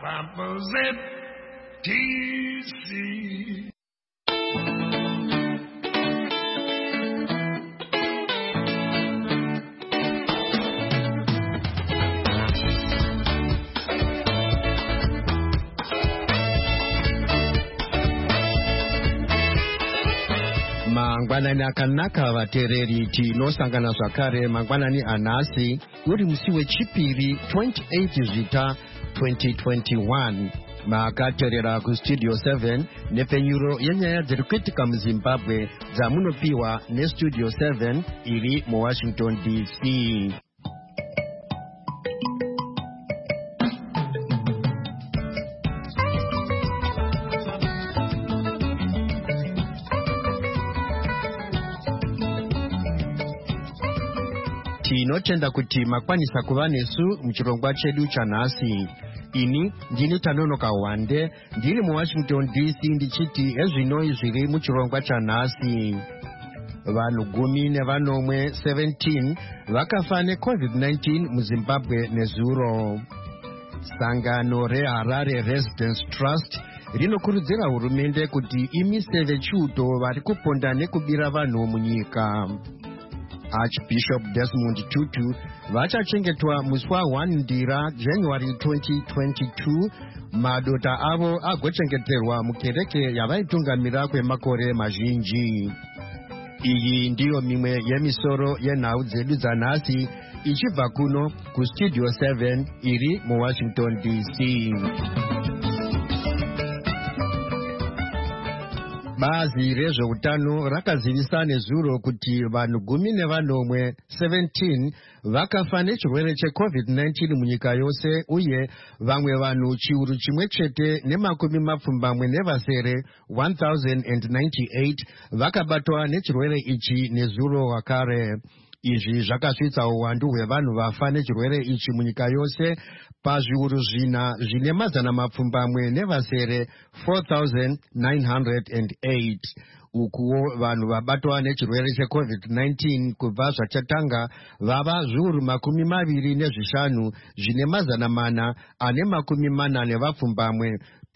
Papa's FTC. Mangwanani akanaka vateereri tinosangana zvakare mangwanani anhasi uri musi wechipiri 28 zvita 2021 makateerera kustudio 7 nepfenyuro yenyaya dziri kuitika muzimbabwe dzamunopiwa nestudio 7 iri muwashington dc. Tinotenda kuti makwanisa kuva nesu muchirongwa chedu chanhasi. Ini ndini Tanonoka Wande ndiri muWashington DC ndichiti ezvinoi zviri muchirongwa chanhasi. Vanhu 17 vakafa neCovid-19 muZimbabwe nezuro. Sangano reHarare Residence Trust rinokurudzira hurumende kuti imise vechiuto vari kuponda nekubira vanhu munyika. Archbishop Desmond Tutu vachachengetwa musi wa1 Ndira January 2022 madota avo agochengeterwa mukereke yavaitungamira kwemakore mazhinji. Iyi ndiyo mimwe yemisoro yenhau dzedu dzanhasi ichibva kuno kustudio 7 iri muWashington DC. Bazi rezveutano rakazivisa nezuro kuti vanhu 17 vakafa nechirwere cheCovid-19 munyika yose uye vamwe vanhu chiuru chimwe chete nemakumi mapfumbamwe nevasere 1098 vakabatwa nechirwere ichi nezuro wakare. Izvi zvakasvitsa uwandu hwevanhu vafa nechirwere ichi munyika yose pazviuru zvine mazana mapfumbamwe nevasere 4908. Ukuwo vanhu vabatwa nechirwere cheCovid-19 kubva zvachatanga vava zviuru 25 zvine mazana mana ane makumi mana nevapfumbamwe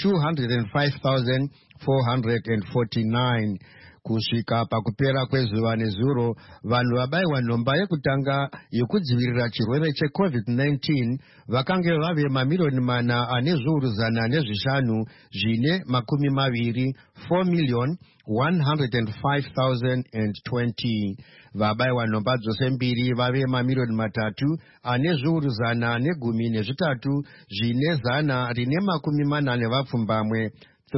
205,449. Kusvika pakupera kwezuva nezuro vanhu vabayiwa nhomba yekutanga yekudzivirira chirwere cheCovid-19 vakange vave mamiliyoni mana ane zviuru 105 zvine makumi maviri 4,105,020. Vabayiwa nhomba dzose mbiri vave mamiliyoni 3 ane zviuru 113 zvine 100 rine makumi mana nevapfumbamwe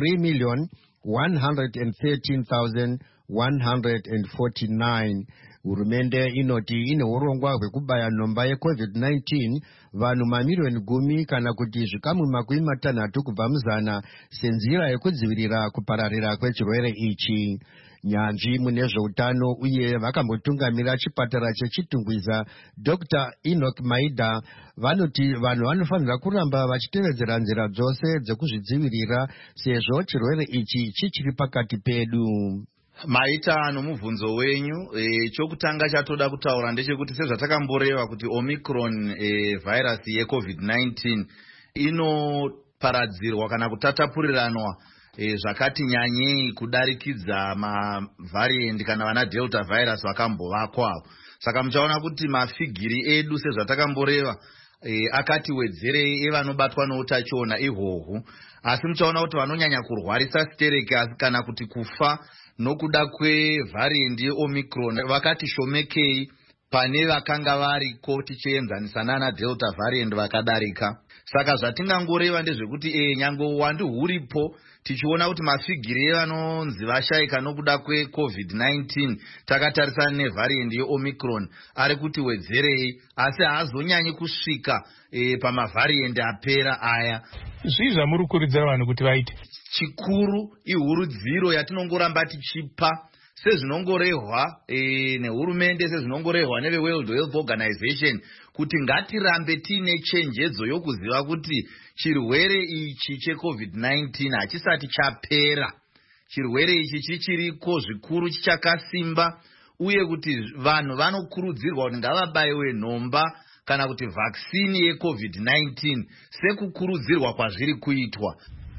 3,113,149. Hurumende inoti ine urongwa hwekubaya nhomba yeCovid-19 vanhu mamiliyoni 10 kana kuti zvikamu 60 kubva muzana senzira yekudzivirira kupararira kwechirwere ichi. Nyanzvi mune zveutano uye vakambotungamira chipatara chechitungwiza Dr. Enoch Maida vanoti vanhu vanofanira kuramba vachitevedzera nzira dzose dzekuzvidzivirira sezvo chirwere ichi chichiri pakati pedu. Maita nomubvunzo wenyu, chokutanga chatoda kutaura ndechekuti sezvatakamboreva kuti Omicron virus yeCovid-19 inoparadzirwa kana kutatapuriranwa zvakati nyanyei kudarikidza mavariant kana vana Delta virus vakambovakwawo. Saka muchaona kuti mafigiri edu sezvatakamboreva akati wedzerei evanobatwa noutachiona ihwohwo. Asi muchaona kuti vanonyanya kurwarisa stereki kana kuti kufa nokuda kwevariant yeOmicron vakati shomekei pane vakanga variko tichienzanisa nana Delta variant vakadarika. Saka zvatingangoreva ndezvekuti nyangwe uwandu huripo tichiona kuti mafigiri evanonzi vashaika nokuda kweCovid-19 takatarisana nevariant yeOmicron ari kuti wedzerei, asi haazonyanyi kusvika pamavariant apera aya. Zvii zvamuri kukurudzira vanhu kuti vaite? Chikuru ihurudziro yatinongoramba tichipa sezvinongorehwa nehurumende, sezvinongorehwa neveWorld Health Organization, kuti ngatirambe tiine chenjedzo yokuziva kuti chirwere ichi cheCovid-19 hachisati chapera. Chirwere ichi chichiriko zvikuru, chichakasimba, uye kuti vanhu vanokurudzirwa kuti ngavabayiwe nhomba kana kuti vhaksini yeCovid-19 sekukurudzirwa kwazviri kuitwa.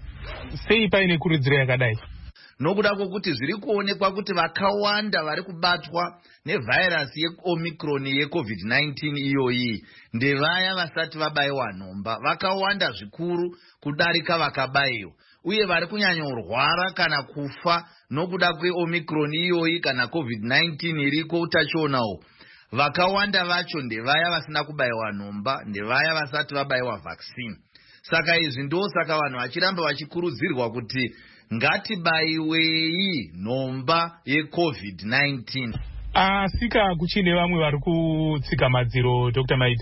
Sei paine kurudziro yakadai? Nokuda kwokuti zviri kuonekwa kuti vakawanda vari kubatwa nevhairasi yeOmicron yeCovid-19 iyoyi ndevaya vasati vabayiwa nhomba, vakawanda zvikuru kudarika vakabayiwa, uye vari kunyanyorwara kana kufa nokuda kweOmicron iyoyi kana COVID-19 iriko utachiona vakawanda vacho ndevaya vasina kubayiwa nhomba, ndevaya vasati vabayiwa vaccine. Saka izvi ndosaka vanhu vachiramba vachikurudzirwa kuti ngatibayiwei nhomba yeCovid-19. Asika kuchine vamwe vari kutsika madziro, Dr. Maida?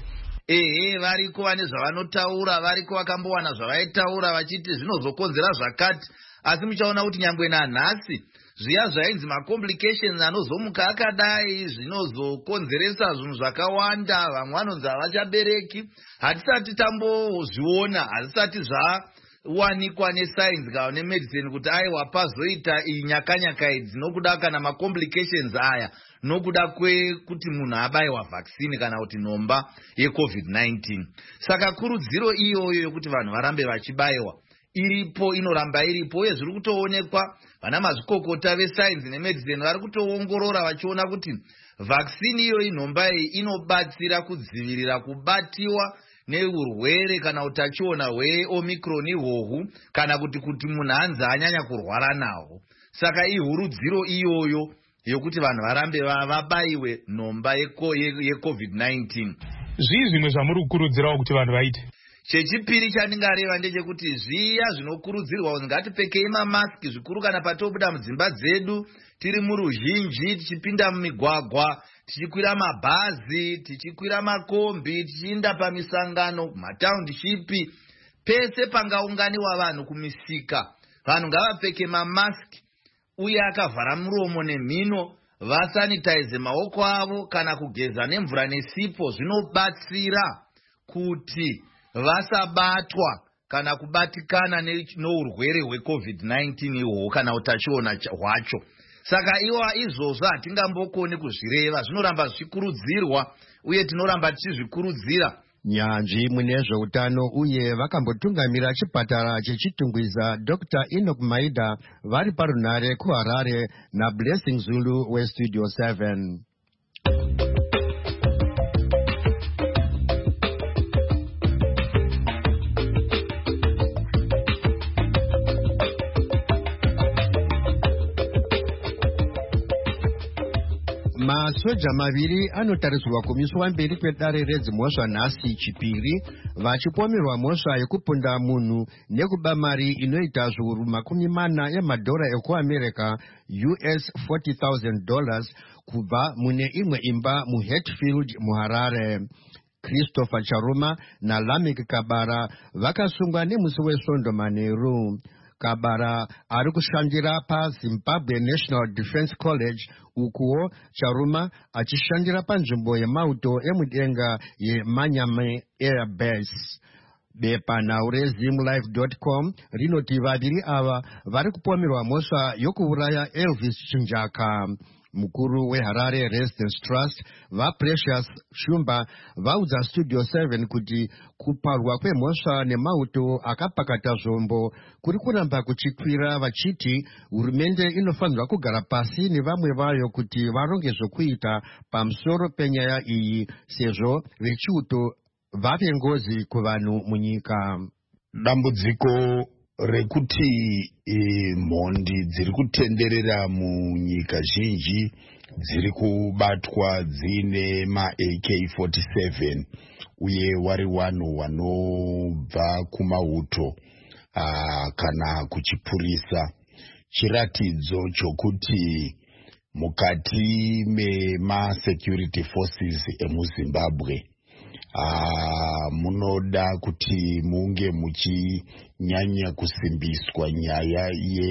Variko vane zvavanotaura, variko vakambowana zvavaitaura vachiti zvinozokonzera zvakati, asi muchaona kuti nyangwe nanhasi zviya zvainzi macomplications anozomuka akadai zvinozokonzeresa zvinhu zvakawanda, vamwe vanonzi havachabereki, hatisati tambozviona, hazisati zvawanikwa nesainzi kana nemedicine kuti aiwa pazoita inyakanyaka idzi nokuda kana macomplications aya nokuda kwekuti munhu abayiwa vaccine kana kuti nhomba yeCovid-19. Saka kurudziro iyoyo yokuti vanhu varambe vachibayiwa iripo, inoramba iripo, uye zviri kutoonekwa vana mazvikokota vesainzi nemedicine vari kutoongorora vachiona kuti vaccine iyoyi nhomba iyi inobatsira kudzivirira kubatiwa neurwere kana utachiona hweOmicron ihwohwu, kana kuti munhu hanzi anyanya kurwara nahwo. Saka ihurudziro iyoyo yokuti vanhu varambe vabayiwe nhomba yeCovid-19. Zvii zvimwe zvamuri kukurudzirawo kuti vanhu vaite? Chechipiri chandingareva ndechekuti zviya zvinokurudzirwa kuti ngatipfekei mamaski zvikuru kana patobuda mudzimba dzedu, tiri muruzhinji, tichipinda mumigwagwa, tichikwira mabhazi, tichikwira makombi, tichiinda pamisangano, mataundishipi, pese pangaunganiwa vanhu kumisika. Vanhu ngavapfeke mamaski uye akavhara muromo nemhino, vasanitize maoko avo kana kugeza nemvura nesipo. Zvinobatsira kuti vasabatwa kana kubatikana nourwere hweCovid-19 ihwo kana utachiona hwacho. Saka izvozvo hatingambokoni kuzvireva, zvinoramba zvichikurudzirwa uye tinoramba tichizvikurudzira. Nyanzvi mune zveutano uye vakambotungamira chipatara chechitungwiza Dr. Enoch Maida vari parunare kuHarare naBlessing Zulu weStudio 7. Masoja maviri anotarisirwa kumiswa mberi kwedare redzimhosva nhasi Chipiri, vachipomerwa mhosva yekupunda munhu nekuba mari inoita zviuru $40 ekuAmerica US $40,000 kubva mune imwe imba muHatfield muHarare. Christopher Charuma naLamek Kabara vakasungwa nemusi weSondo manheru. Kabara ari kushandira paZimbabwe National Defense College, ukuwo Charuma achishandira panzvimbo yemauto emudenga yeManyame Air Base. Bepa nhau rezimlife.com rinoti vaviri ava vari kupomerwa mhosva yokuuraya Elvis Chinjaka. Mukuru weHarare Residence Trust vaPrecious Shumba vaudza Studio 7 kuti kuparwa kwemhosva nemauto akapakata zvombo kuri kuramba kuchikwira, vachiti hurumende inofanirwa kugara pasi nevamwe vayo kuti varonge zvokuita pamusoro penyaya iyi, sezvo vechiuto vave ngozi kuvanhu munyika. Dambudziko rekuti mhondi dziri kutenderera munyika zhinji dziri kubatwa dzine ma-AK-47 uye wari vanhu vanobva kumauto kana kuchipurisa, chiratidzo chokuti mukati mema-security forces emuZimbabwe munoda kuti munge muchinyanya kusimbiswa nyaya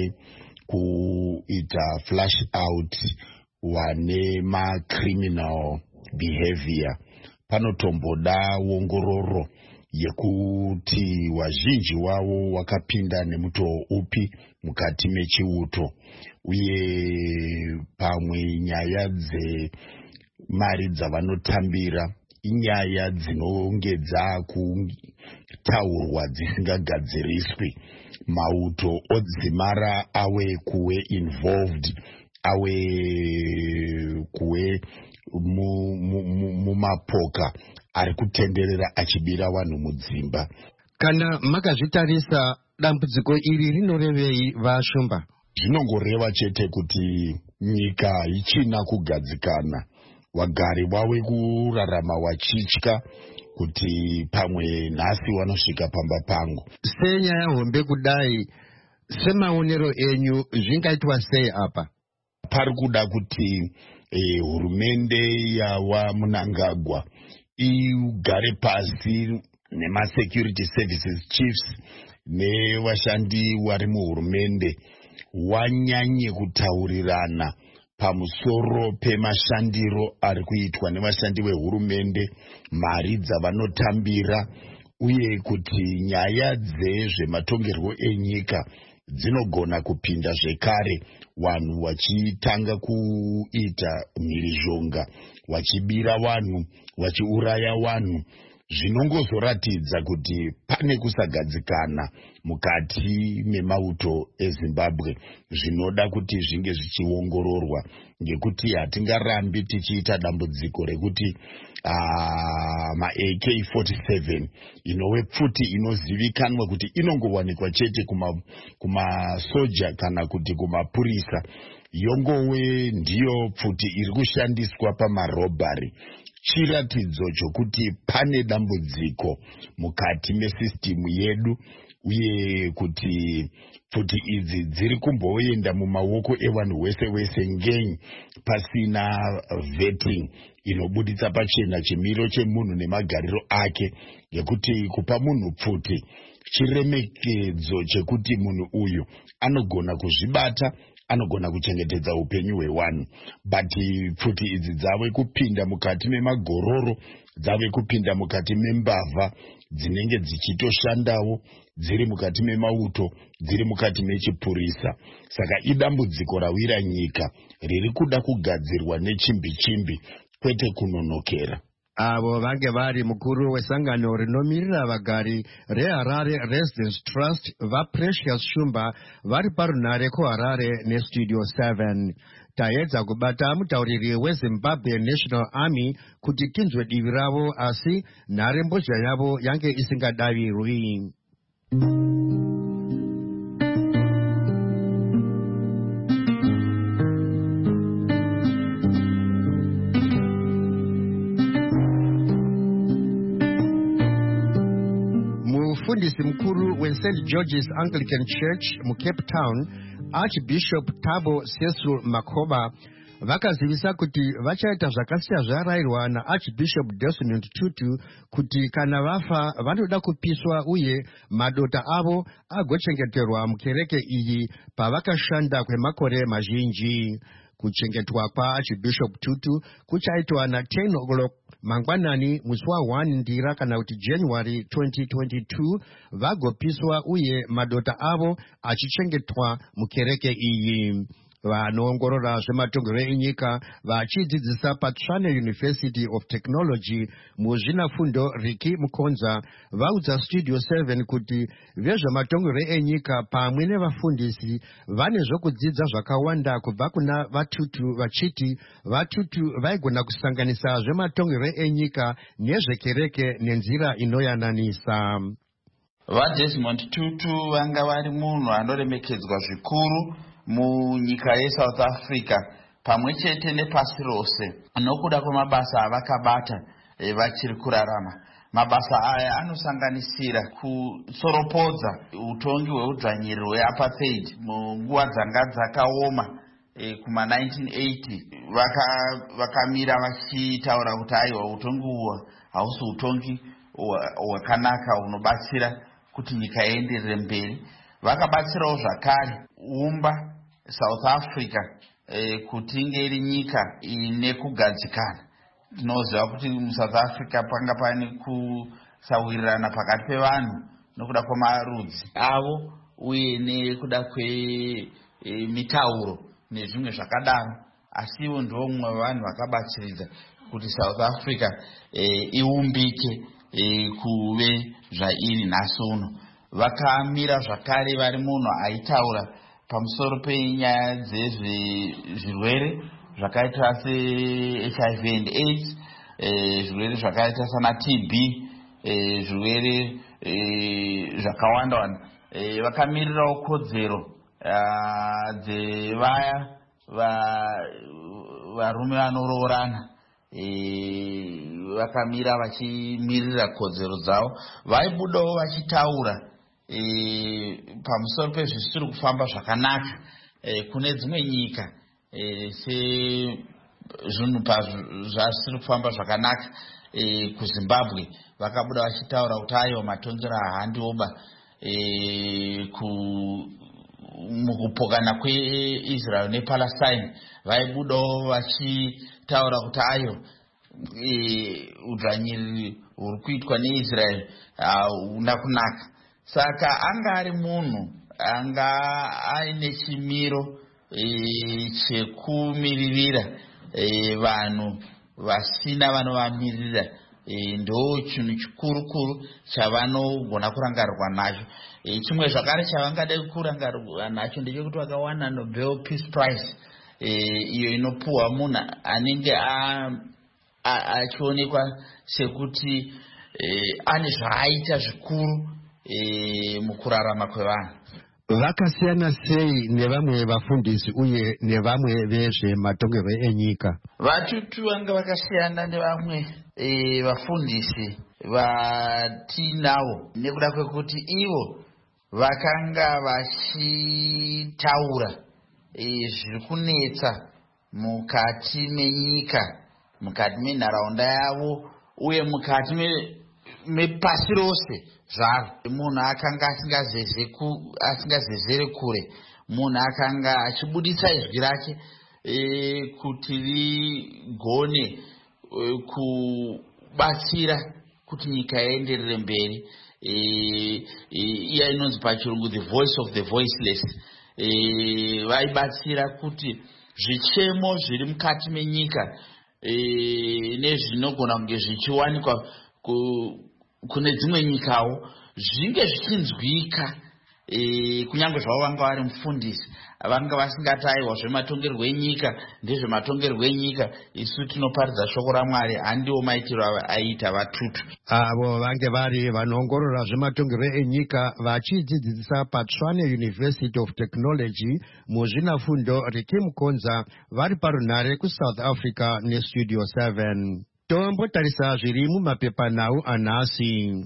yekuita flash out wane ma-criminal behavior. Panotomboda ongororo yekuti wazhinji wavo wakapinda nemutoo upi mukati mechiuto, uye pamwe nyaya dzemari dzavanotambira inyaya dzinonge dzakutaurwa dzisingagadziriswi. Mauto odzimara awe kuwe involved, awe kuwe mumapoka ari kutenderera achibira vanhu mudzimba. Kana makazvitarisa dambudziko iri rinorevei Vashumba? Zvinongoreva chete kuti nyika ichina kugadzikana. Wagari wave kurarama wachitya kuti pamwe nhasi wanosvika pamba pangu. Senyaya hombe kudai, semaonero enyu zvingaitwa sei apa? Pari kuda kuti hurumende yawa Mnangagwa igare pasi nemasecurity services chiefs nevashandi vari muhurumende wanyanye kutaurirana pamusoro pemashandiro ari kuitwa nevashandi vehurumende, mari dzavanotambira, uye kuti nyaya dzezvematongerwo enyika dzinogona kupinda zvekare, vanhu vachitanga kuita mhirizhonga, vachibira vanhu, vachiuraya vanhu. Zvinongozoratidza kuti pane kusagadzikana mukati memauto eZimbabwe zvinoda kuti zvinge zvichiongororwa, ngekuti hatingarambi tichiita dambudziko rekuti ma-AK-47 inove pfuti inozivikanwa kuti inongowanikwa chete kumasoja kana kuti kumapurisa, yongove ndiyo pfuti iri kushandiswa pamarobhari. Chiratidzo chokuti pane dambudziko mukati mesisitimu yedu, uye kuti pfuti idzi dziri kumboenda mumaoko evanhu wese ngenyi pasina vetting inobuditsa pachena chimiro chemunhu nemagariro ake, ngekuti kupa munhu pfuti chiremekedzo chekuti munhu uyu anogona kuzvibata, anogona kuchengetedza upenyu hwevanhu. But pfuti idzi dzave kupinda mukati memagororo, dzave kupinda mukati membavha dzinenge dzichitoshandawo, dziri mukati memauto, dziri mukati mechipurisa. Saka idambudziko rawira nyika riri kuda kugadzirwa nechimbi kwete kunonokera. Avo vange vari mukuru wesangano rinomirira vagari reHarare Residence Trust vaPrecious Shumba vari parunare kuHarare neStudio 7. Taedza kubata mutauriri weZimbabwe National Army kuti tinzwe divi ravo, asi nharembozha yavo yange isingadavirwi. Mufundisi mkuru weSt George's Anglican Church muCape Town, Archbishop Thabo Sesu Makhoba, vakazivisa kuti vachaita zvakasiya zvarayirwa naArchbishop Desmond Tutu kuti kana vafa vanoda kupiswa uye madota avo agochengeterwa mukereke iyi pavakashanda kwemakore mazhinji. Kuchengetwa kwaArchbishop Tutu kuchaitwa na10 o'clock mangwanani musi wa1 ndira kana kuti January 2022, vagopiswa uye madota avo achichengetwa mukereke iyi. Vanoongorora zvematongerwo enyika vachidzidzisa paTshwane University of Technology muzvinafundo Riki Mukonza vaudza Studio 7 kuti vezvematongerwo enyika pamwe nevafundisi vane zvokudzidza zvakawanda kubva kuna vaTutu, vachiti vaTutu vaigona kusanganisa zvematongerwo enyika nezvekereke nenzira inoyananisa. VaDesmond Tutu vanga vari munhu anoremekedzwa zvikuru munyika yeSouth Africa pamwe chete nepasi rose nokuda kwemabasa avakabata vachiri kurarama. Mabasa aya anosanganisira kusoropodza utongi hweudzvanyiriri hweapartheid munguva dzanga dzakaoma kuma1980. Vakamira vachitaura kuti aiwa utongi uhu hausi utongi hwakanaka hunobatsira kuti nyika ienderere mberi. Vakabatsirawo zvakare umba South Africa kuti inge iri nyika ine kugadzikana. Tinoziva kuti muSouth Africa panga pane kusawirirana pakati pevanhu nokuda kwemarudzi avo uye nekuda kwemitauro nezvimwe zvakadaro, asi ivo ndivo mumwe wevanhu vakabatsiridza kuti South Africa iumbike kuve zvairi nhasi uno. Vakamira zvakare vari munhu aitaura pamusoro penyaya dzezvirwere zvakaita se-HIV and AIDS, zvirwere zvakaita sana TB, zvirwere zvakawanda-wanda. Vakamirirawo kodzero dzevaya varume vanoroorana, vakamira vachimirira kodzero dzavo. Vaibudawo vachitaura pamusoro pezvisiri kufamba zvakanaka kune dzimwe nyika, sezvinhu zvasiri kufamba zvakanaka kuZimbabwe. Vakabuda vachitaura kuti aiwa matongero ahandioba mukupokana kweIsrael nePalestine. Vaibudawo vachitaura kuti ayo udzvanyiriri huri kuitwa neIsrael hauna kunaka. Saka anga ari munhu anga aine chimiro chekumiririra vanhu vasina vanovamiririra. Ndo chinhu chikuru chavanogona kurangarirwa nacho. Chimwe zvakare chavangada kurangarirwa nacho ndechekuti vakawana Nobel Peace Prize, iyo inopuhwa munhu anenge achionekwa sekuti ane zvaaita zvikuru mukurarama kwevanhu. Vakasiyana sei nevamwe vafundisi uye nevamwe vezvematongerwo enyika? Vatutu vanga vakasiyana nevamwe vafundisi vatinavo nekuda kwekuti ivo vakanga vachitaura zviri kunetsa mukati menyika, mukati menharaunda yavo uye mukati mepasi rose zvaro. Munhu akanga asingazezere kure, munhu akanga achibuditsa izwi rake kuti rigone kubatsira kuti nyika ienderere mberi. Iya inonzi pachirungu the voice of the voiceless. Vaibatsira kuti zvichemo zviri mukati menyika nezvinogona kunge zvichiwanikwa kune dzimwe nyikawo zvinge zvichinzwika, kunyange zvavo vanga vari mufundisi. Vanga vasingati aiwa zvematongerwo enyika ndezvematongerwo enyika, isu tinoparidza shoko raMwari. Handiwo maitiro aiita vatutu avo vange vari vanoongorora zvematongerwo enyika vachidzidzisa paTshwane University of Technology muzvinafundo reKimkonza, vari parunhare kuSouth Africa neStudio 7. Tombotarisa zviri mumapepanhau anhasi.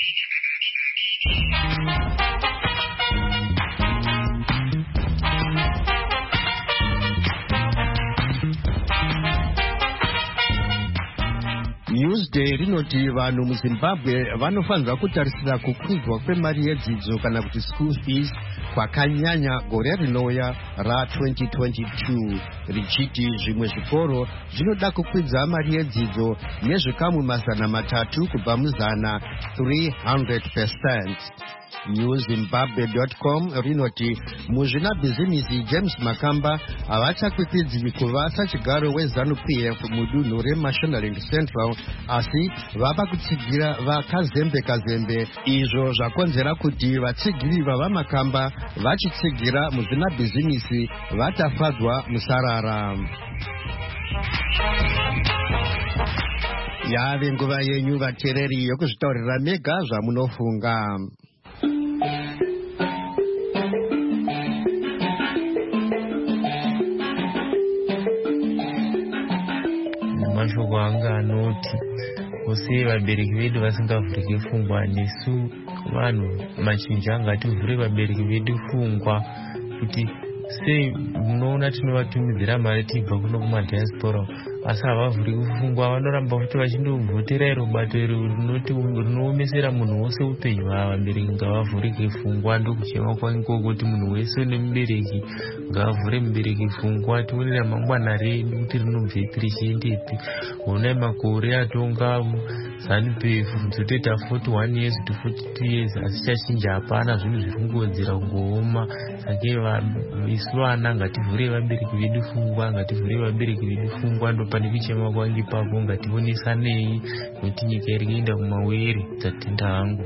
Newsday rinoti vanhu muZimbabwe vanofanirwa kutarisira kukwidzwa kwemari yedzidzo kana kuti school fees kwakanyanya gore rinouya ra2022, richiti zvimwe zvikoro zvinoda kukwidza mari yedzidzo nezvikamu 300 kubva muzana 300%. newzimbabwe.com rinoti muzvinabhizimisi James Makamba havachakwikwidzwi kuva sachigaro weZANU-PF mudunhu reMashonaland Central, asi vava kutsigira vakazembe-kazembe. Izvo zvakonzera kuti vatsigiri vavaMakamba vachitsigira muzvinabhizimisi vatafadzwa musarara. Yave nguva yenyu vateereri yokuzvitaurira mega zvamunofunga. Mashoko anga anoti kusei vabereki vedu vasingavhurike pfungwa, nesu vanhu machinji anga ativhure vabereki vedu pfungwa kuti sei munoona tinovatumidzira mari tibva kuno kumadiaspora asi havavhuri kufungwa. Vanoramba kuti vachindovhotera iro bato iro rinoomesera munhu wose upenyu. Vabereki ngavavhurike pfungwa, ndokuchema kwangu kuti munhu wese nemubereki ngavavhure mubereki pfungwa. Tione ramangwana redu kuti rinobvepi richiendepi. Honai makore atonga ZANU-PF dzotoita 41 years to 42 years asi chachinja hapana, zvinhu zviri kungodzera kungooma. Saka isu vana ngativhure vabereki vedu pfungwa, ngativhure vabereki vedu pfungwa, ndo pane kuchema kwangu ipapo, ngationesanei nokuti nyika iri kuenda kumawere. Dzatenda hangu.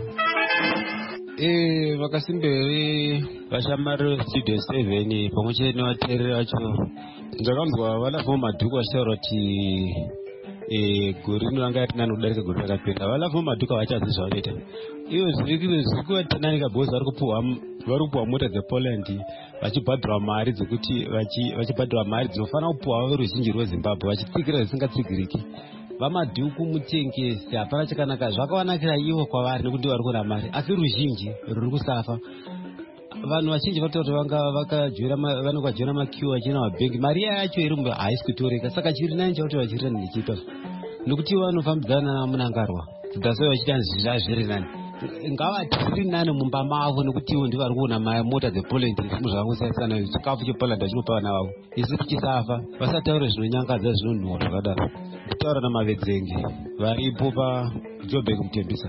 Vakasimberi vashamari studio 7 pamwe chete nevateereri vacho, ndakanzwa valafo madhuku vachitaura kuti gori rinoranga rinani kudarika gori rakapera. Valafo madhuku havachazi zvavanoita ivo zviri kuvatananika bhozi vari kupuwa mota dzePoland vachibhadhura mari dzekuti vachibhadhura mari dzinofanira kupuwa veruzhinji rweZimbabwe vachitsikira zvisingatsigiriki. Vamadhuku mutengesi hapana chakanaka, zvakavanakira ivo kwavari nekuti vari kuona mari, asi ruzhinji ruri kusafa. Vanhu vazhinji vanotaura kuti vanenge vajoina makiu vachienda mabhengi, mari yacho iri haisi kutoreka. Saka chiri nani chakuti vachirita ndichiita nokuti vanofambidzana namunangarwa dzasai vachiita zviri nani. Ngavati zviri nani mumba mavo nekuti ivo ndivo vari kuona mota dzePoland zvinhu zvavangosaisana chikafu chePoland vachinopa vana vavo. Isi tichisafa vasataure zvinonyangadza zvinonhuhwa zvakadaro. Kutaura namavedzengi varipo paJoburg Mutembisa.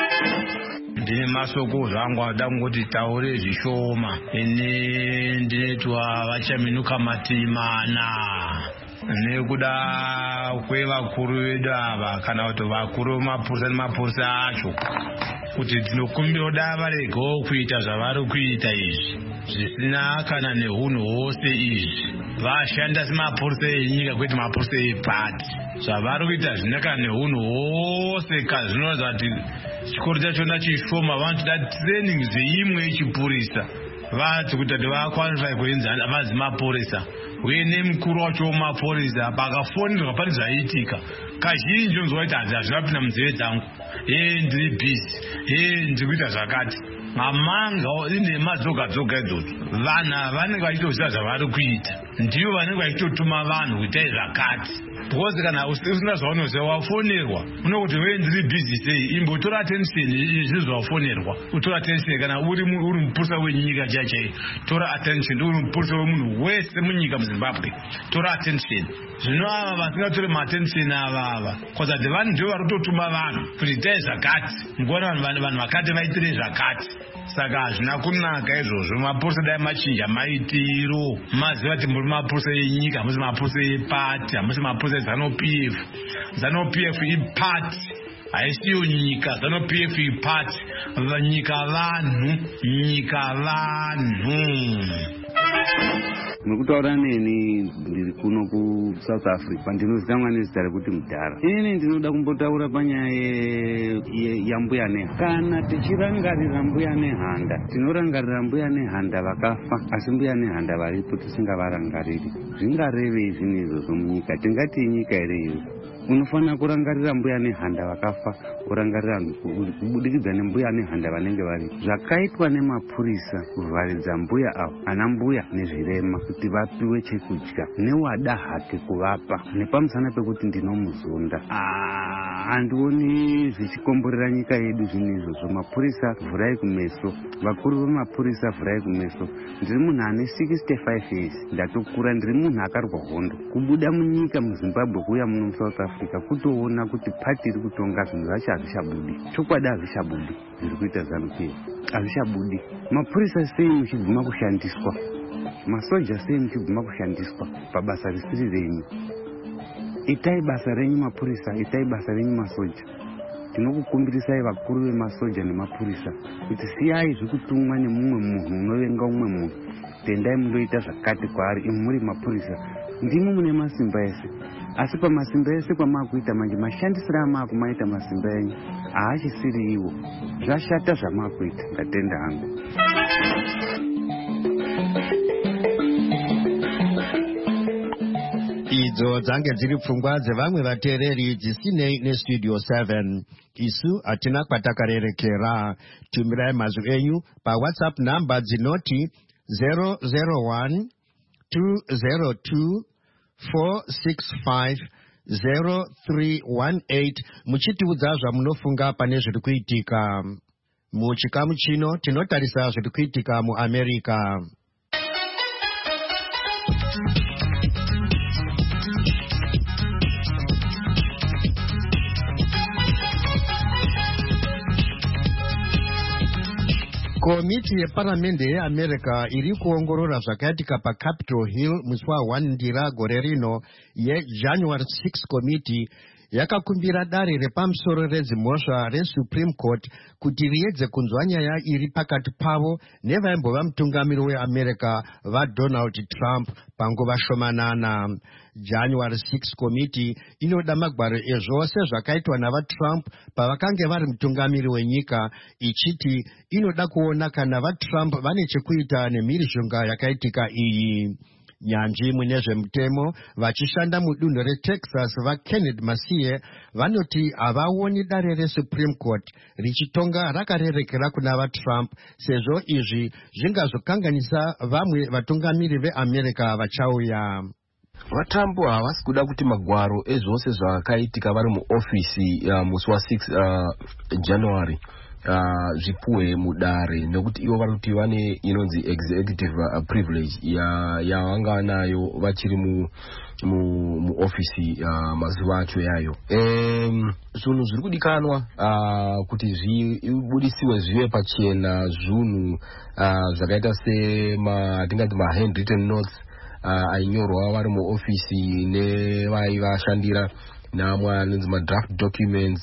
Ndine masoko zvangu ada kungoti taure zvishoma. Ini ndinetwa vachaminuka matimana nekuda kwevakuru vedu ava, kana kuti vakuru vemapurisa nemapurisa acho, kuti tinokumbira varegewo kuita zvavari kuita izvi zvisina kana neunhu hwose. Izvi vashanda semapurisa enyika kwete mapurisa epati. Zvavari kuita zvine kana neunhu hwose zvinoratidza kuti chikoro chachona chishoma. Vanotoda training zeimwe yechipurisa, vati kuti vakwanisa kuenzana vazi mapurisa uye nemukuru wacho wemapurisa pakafonerwa pane zvaiitika. Kazhinji unozwa kuti hazvinapinda munzeve dzangu, ndiri bhizi, ndiri kuita zvakati. Amanga inhema dzoga idzodzo. Vanhu vanenge vachitoziva zvavari kuita, ndivo vanenge vachitotuma vanhu kuitai zvakati. Because kana usina zvaunoziva wafonerwa unokuti ndiri bhizi sei, imbotora attention izvi zvawafonerwa. Utora attention kana uri mupurisa wenyika chaiyo, tora attention. Uri mupurisa wemunhu wese munyika muZimbabwe, tora attention. Zvino ava vasingatori maattention avava kwazati vanhu ndivo vari kutotuma vanhu kuti itai zvakati, mukuona vanhu vakati vaitire zvakati. Saka hazvina kunaka izvozvo. Mapurisa dai machinja maitiro, maziva kuti muri mapurisa enyika, hamusi mapurisa epati, hamusi mapurisa eZANU-PF. ZANU-PF ipati, haisiyo nyika. ZANU-PF ipati, nyika vanhu. Mukutaura neni ndiri kuno kuSouth Africa, ndinozikamwa nezita rekuti Mudhara. Ini ndinoda kumbotaura panyaya yambuya nehanda. Kana tichirangarira mbuya nehanda, tinorangarira mbuya nehanda vakafa, asi mbuya nehanda varipo tisingavarangariri. Zvingarevei zvinhu izvozvo munyika? Tingati inyika ere iyo? Unofanira kurangarira mbuya nehanda vakafa, urangarira kubudikidza nembuya nehanda vanenge vari. Zvakaitwa nemapurisa kuvharidza mbuya avo, ana mbuya nezvirema, kuti vapiwe chekudya newada hake kuvapa, nepamusana pekuti ndinomuzonda. Handioni zvichikomborera nyika yedu zvinhu izvozvo. Mapurisa vhurai kumeso, vakuru vemapurisa vhurai kumeso. Ndiri munhu ane 65 years, ndatokura, ndiri munhu akarwa hondo. Kubuda munyika muZimbabwe kuuya muno South Africa kutoona kuti pati iri kutonga zvinhu zvacho hazvichabudi. Chokwadi hazvichabudi zviri kuita ZANU-PF, hazvichabudi. Mapurisa sei muchibvuma kushandiswa? Masoja sei muchibvuma kushandiswa pabasa risiri renyu? Itai basa renyu mapurisa, itai basa renyu masoja. Tinokukumbirisai vakuru vemasoja nemapurisa kuti siyai zvikutumwa nemumwe munhu unovenga umwe munhu. Tendai mundoita zvakati kwaari. Imi muri mapurisa ndimi mune masimba ese, asi pamasimba ese kwamakuita manje, mashandisiro amakumaita masimba enyu haachisiri iwo. Zvashata zvamakuita. Ndatenda hangu. Idzo dzange dziri pfungwa dzevamwe vateereri dzisinei neStudio 7. Isu hatina kwatakarerekera. Tumirai mazwi enyu paWhatsApp namba dzinoti 001 202 465 0318 muchitiudza zvamunofunga pane zviri kuitika muchikamu chino. Tinotarisa zviri kuitika muAmerica. Komiti yeparamende yeAmerica iri kuongorora zvakaitika paCapitol Hill musi wa1 Ndira gore rino yeJanuary 6 Committee yakakumbira dare repamusoro redzimhosva reSupreme Court kuti riedze kunzwa nyaya iri pakati pavo nevaimbova mutungamiri weAmerica vaDonald Trump panguva shomanana. January 6 Committee inoda magwaro ezvose zvakaitwa navaTrump pavakange vari mutungamiri wenyika, ichiti inoda kuona kana vaTrump vane chekuita nemhirizhonga yakaitika iyi. Nyanzvi mune zvemutemo vachishanda mudunhu reTexas vaKenneth Masie vanoti havaoni dare reSupreme Court richitonga rakarerekera kuna vaTrump, sezvo izvi zvingazokanganisa vamwe vatungamiri veAmerica vachauya. VaTrump havasi kuda kuti magwaro ezvose zvakaitika vari muofisi musi wa6 January zvipuwe mudare, nekuti ivo vari kuti vane inonzi executive privilege yavanga nayo vachiri muofisi mazuva acho yayo. Zvinhu zviri kudikanwa kuti zvibudisiwe zvive pachena zvinhu zvakaita tingati handwritten notes ainyorwa vari muofisi nevaivashandira, namwe anonzi madraft documents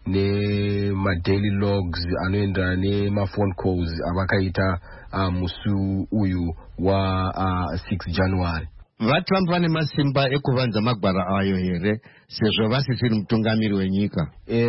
daily logs anoenda phone calls avakaita musi uyu wa 6 January. VaTrump vane masimba ekuvanza magwara ayo here, sezvo vasisiri mutungamiri wenyika?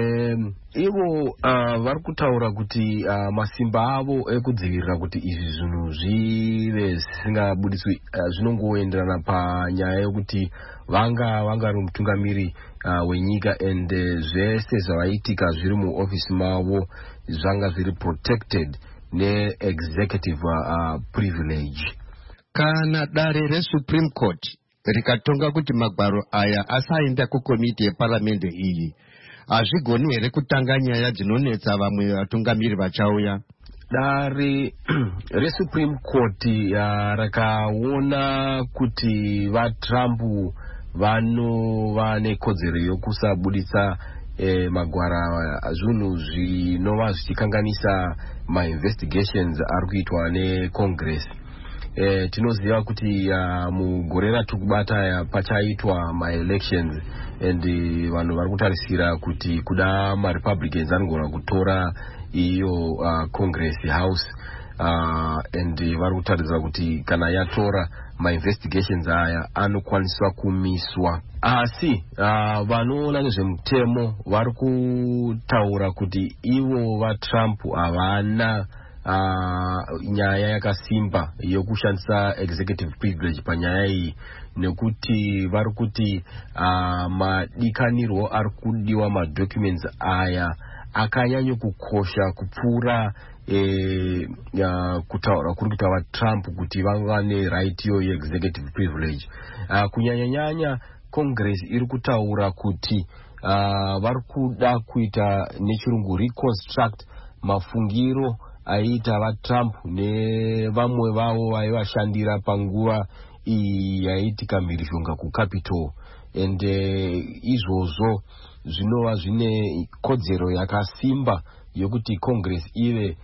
Ivo vari kutaura kuti masimba avo ekudzivirira kuti izvi zvinhu zvive zvisingabudiswi zvinongoenderana panyaya yokuti vanga vari mutungamiri wenyika, and zvese zvavaitika zviri muofisi mavo zvanga zviri protected ne-executive privilege. Kana dare reSupreme Court rikatonga kuti magwaro aya asaenda kukomiti yeparamende iyi, hazvigoni here kutanga nyaya dzinonetsa vamwe vatungamiri vachauya? Dare reSupreme Court rakaona kuti vaTrump vanova nekodzero yokusabudisa magwara zvinhu zvinova zvichikanganisa mainvestigations ari kuitwa neCongress. Tinoziva kuti mugore ratukubata pachaitwa maelections, and vanhu vari kutarisira kuti kuda maRepublicans anogona kutora iyo Congress House, and vari kutaridza kuti kana yatora mainvestigations aya anokwaniswa kumiswa. Asi vanoona nezvemutemo vari kutaura kuti ivo vaTrump havana nyaya yakasimba yokushandisa executive privilege panyaya iyi, nekuti vari kuti madikanirwo ari kudiwa madocuments aya akanyanya kukosha kupfuura kutaura kuri kuita vaTrump kuti vane right yo executive privilege. Kunyanya Congress iri kutaura kuti vari kuda kuita nechirungu reconstruct mafungiro aiita vaTrump nevamwe vavo vaivashandira panguva iyi yaitika mhirizhonga kuCapitol, and izvozvo zvinova zvine kodzero yakasimba yokuti Congress ive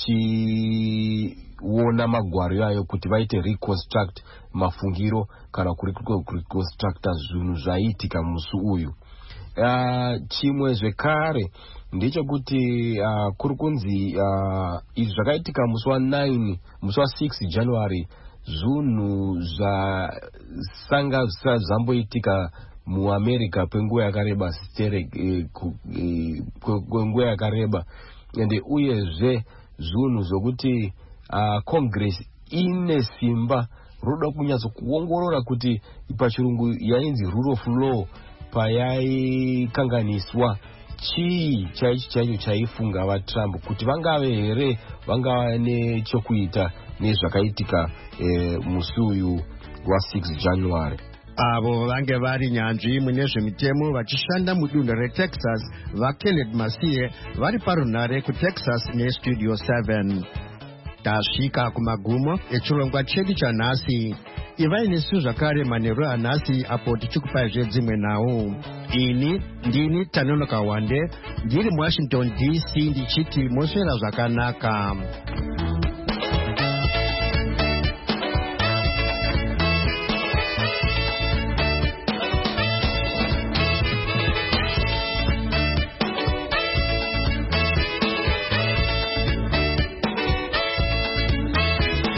ichiona magwaro yayo kuti vaite reconstruct mafungiro kana reconstructa zvinhu zvaitika musi uyu. Chimwe zvekare ndechekuti kuri kunzi izvi zvakaitika musi wa6 January zvinhu zvasanga zvamboitika muAmerica kwenguva yakareba kwenguva yakareba, ende uyezve zvinhu zvokuti Congress ine simba roda kunyatso kuongorora kuti pachirungu yainzi rule of law payaikanganiswa chii chaicho chaifunga vaTrump kuti vangave here vangava nechekuita nezvakaitika musi uyu wa6 January. Avo vange vari nyanzvi mune zvemitemo vachishanda mudunhu reTexas vaKenneth Masie vari parunhare kuTexas neStudio 7. Tasvika kumagumo echirongwa chedu chanhasi. Ivai nesu zvakare manheru anhasi apo tichikupai zvedzimwe nhau. Ini ndini Tanonoka Wande ndiri muWashington DC ndichiti moswera zvakanaka.